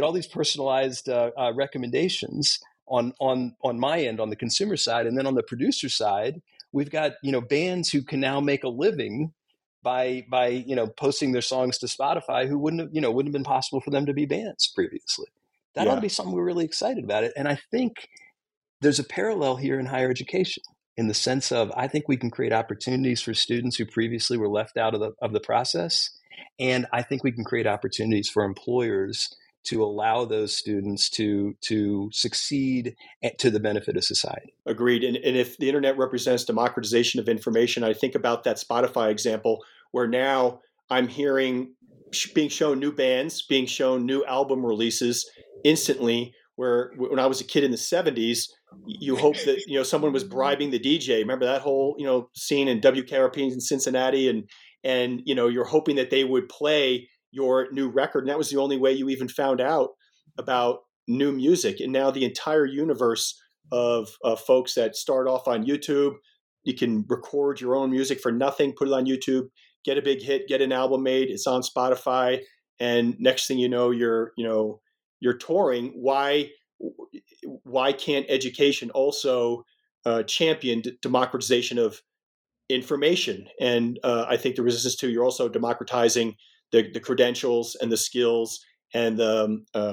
recommendations on my end, on the consumer side, and then on the producer side, we've got bands who can now make a living by posting their songs to Spotify, who wouldn't have been possible for them to be bands previously. That ought to be something we're really excited about it, and I think there's a parallel here in higher education in the sense of I think we can create opportunities for students who previously were left out of the process, and I think we can create opportunities for employers to allow those students to succeed to the benefit of society. Agreed. And if the internet represents democratization of information, I think about that Spotify example where now I'm hearing being shown new bands, being shown new album releases instantly, where when I was a kid in the 70s, you hope that someone was bribing the DJ. Remember that whole scene in WKRP in Cincinnati, and you're hoping that they would play your new record, and that was the only way you even found out about new music. And now the entire universe of folks that start off on YouTube, you can record your own music for nothing, put it on YouTube, get a big hit, get an album made, it's on Spotify, and next thing you know, you're touring. Why can't education also champion democratization of information? And I think the resistance to, you're also democratizing the credentials and the skills and the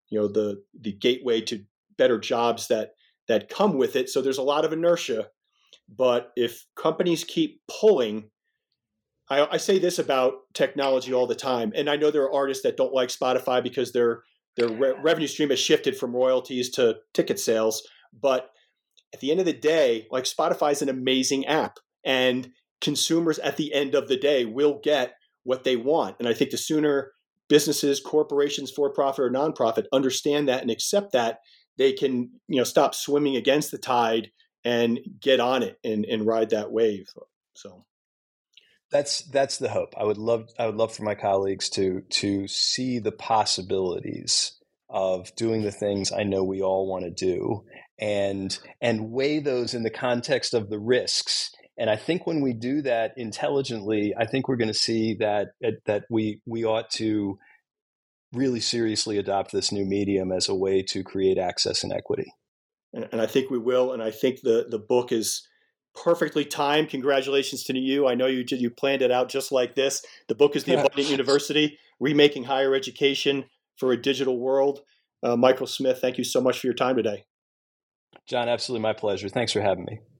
the gateway to better jobs that come with it. So there's a lot of inertia. But if companies keep pulling, I say this about technology all the time, and I know there are artists that don't like Spotify because their revenue stream has shifted from royalties to ticket sales. But at the end of the day, like, Spotify is an amazing app, and consumers at the end of the day will get what they want. And I think the sooner businesses, corporations, for-profit or nonprofit, understand that and accept that, they can, stop swimming against the tide and get on it and ride that wave. So that's the hope. I would love for my colleagues to see the possibilities of doing the things I know we all want to do, and weigh those in the context of the risks. And I think when we do that intelligently, I think we're going to see that we ought to really seriously adopt this new medium as a way to create access and equity. And I think we will. And I think the book is perfectly timed. Congratulations to you. I know you planned it out just like this. The book is The Abundant University, Remaking Higher Education for a Digital World. Michael Smith, thank you so much for your time today. John, absolutely my pleasure. Thanks for having me.